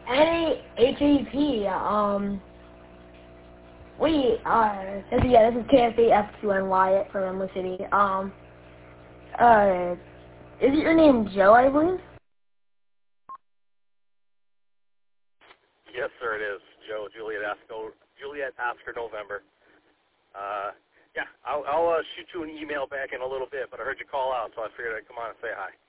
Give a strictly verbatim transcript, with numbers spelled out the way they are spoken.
Hey, H A P, um, we, uh, this is, yeah, this is K F A F two N Wyatt from Emily City. Um, uh, is your name Joe, I believe? Yes, sir, it is. Joe, Juliet Oscar, Juliet Oscar November. Uh, yeah, I'll, I'll uh, shoot you an email back in a little bit, but I heard you call out, so I figured I'd come on and say hi.